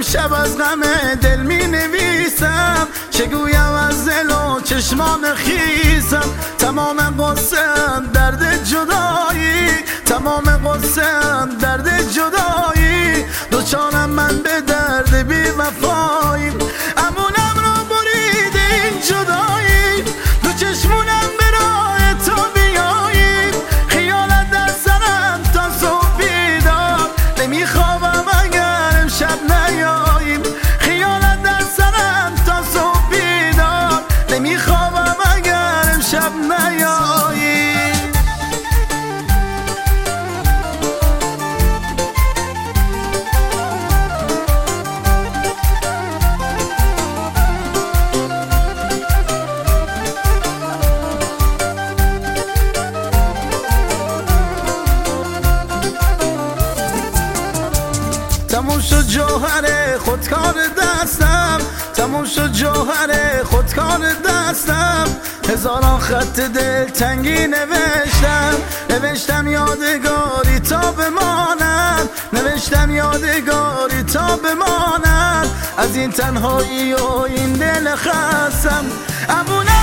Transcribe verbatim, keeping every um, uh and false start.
شب از غم دل می نویسم، چگویم از دل و چشمان خیسم. تمام قصم درد جدایی، تمام قصم درد جدایی. دوچارم من به درد بی وفایی، امونم رو برید این جدایی. دو چشمونم به راه تو بیایی، خیالت در سرم تا صبح بیدار. نمیخوابم اگر امشب نیاییم، خیالت در سرم تا صبح بیدار. نمیخوابم اگر امشب نیاییم. تموم شد جوهر خودکار دستم، تموم شد جوهر خودکار دستم. هزاران خط دل تنگی نوشتم، نوشتم یادگاری تا بمانم، نوشتم یادگاری تا بمانم. از این تنهایی و این دل خستم، امونم